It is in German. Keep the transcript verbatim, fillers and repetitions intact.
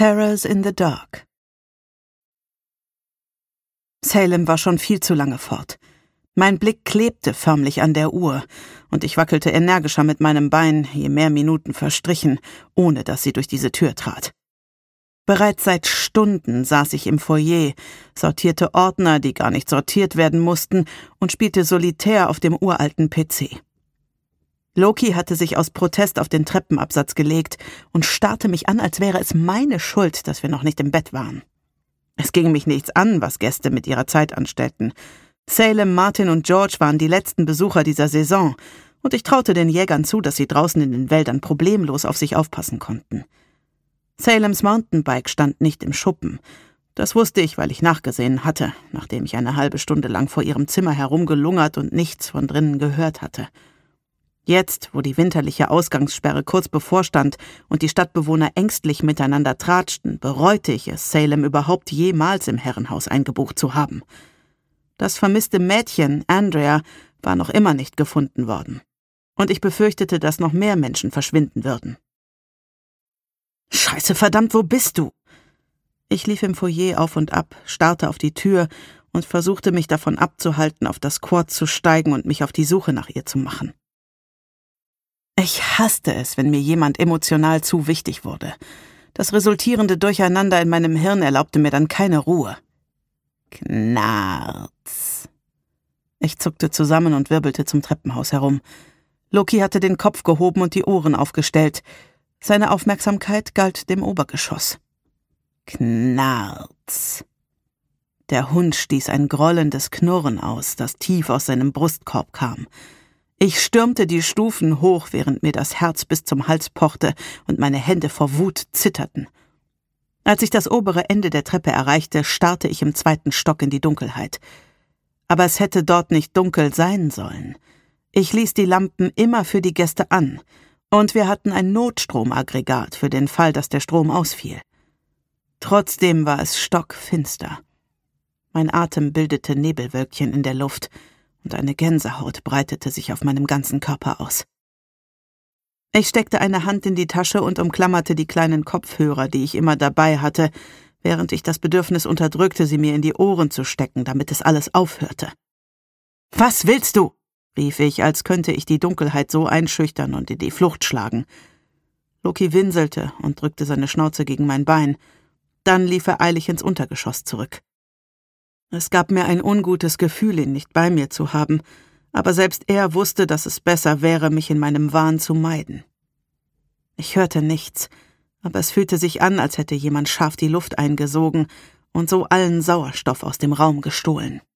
Terrors in the Dark. Salem war schon viel zu lange fort. Mein Blick klebte förmlich an der Uhr, und ich wackelte energischer mit meinem Bein, je mehr Minuten verstrichen, ohne dass sie durch diese Tür trat. Bereits seit Stunden saß ich im Foyer, sortierte Ordner, die gar nicht sortiert werden mussten, und spielte solitär auf dem uralten P C. Loki hatte sich aus Protest auf den Treppenabsatz gelegt und starrte mich an, als wäre es meine Schuld, dass wir noch nicht im Bett waren. Es ging mich nichts an, was Gäste mit ihrer Zeit anstellten. Salem, Martin und George waren die letzten Besucher dieser Saison, und ich traute den Jägern zu, dass sie draußen in den Wäldern problemlos auf sich aufpassen konnten. Salems Mountainbike stand nicht im Schuppen. Das wusste ich, weil ich nachgesehen hatte, nachdem ich eine halbe Stunde lang vor ihrem Zimmer herumgelungert und nichts von drinnen gehört hatte. Jetzt, wo die winterliche Ausgangssperre kurz bevorstand und die Stadtbewohner ängstlich miteinander tratschten, bereute ich es, Salem überhaupt jemals im Herrenhaus eingebucht zu haben. Das vermisste Mädchen, Andrea, war noch immer nicht gefunden worden. Und ich befürchtete, dass noch mehr Menschen verschwinden würden. »Scheiße, verdammt, wo bist du?« Ich lief im Foyer auf und ab, starrte auf die Tür und versuchte mich davon abzuhalten, auf das Quad zu steigen und mich auf die Suche nach ihr zu machen. Ich hasste es, wenn mir jemand emotional zu wichtig wurde. Das resultierende Durcheinander in meinem Hirn erlaubte mir dann keine Ruhe. Knarz. Ich zuckte zusammen und wirbelte zum Treppenhaus herum. Loki hatte den Kopf gehoben und die Ohren aufgestellt. Seine Aufmerksamkeit galt dem Obergeschoss. Knarz. Der Hund stieß ein grollendes Knurren aus, das tief aus seinem Brustkorb kam. Ich stürmte die Stufen hoch, während mir das Herz bis zum Hals pochte und meine Hände vor Wut zitterten. Als ich das obere Ende der Treppe erreichte, starrte ich im zweiten Stock in die Dunkelheit. Aber es hätte dort nicht dunkel sein sollen. Ich ließ die Lampen immer für die Gäste an, und wir hatten ein Notstromaggregat für den Fall, dass der Strom ausfiel. Trotzdem war es stockfinster. Mein Atem bildete Nebelwölkchen in der Luft, und eine Gänsehaut breitete sich auf meinem ganzen Körper aus. Ich steckte eine Hand in die Tasche und umklammerte die kleinen Kopfhörer, die ich immer dabei hatte, während ich das Bedürfnis unterdrückte, sie mir in die Ohren zu stecken, damit es alles aufhörte. »Was willst du?« rief ich, als könnte ich die Dunkelheit so einschüchtern und in die Flucht schlagen. Loki winselte und drückte seine Schnauze gegen mein Bein. Dann lief er eilig ins Untergeschoss zurück. Es gab mir ein ungutes Gefühl, ihn nicht bei mir zu haben, aber selbst er wusste, dass es besser wäre, mich in meinem Wahn zu meiden. Ich hörte nichts, aber es fühlte sich an, als hätte jemand scharf die Luft eingesogen und so allen Sauerstoff aus dem Raum gestohlen.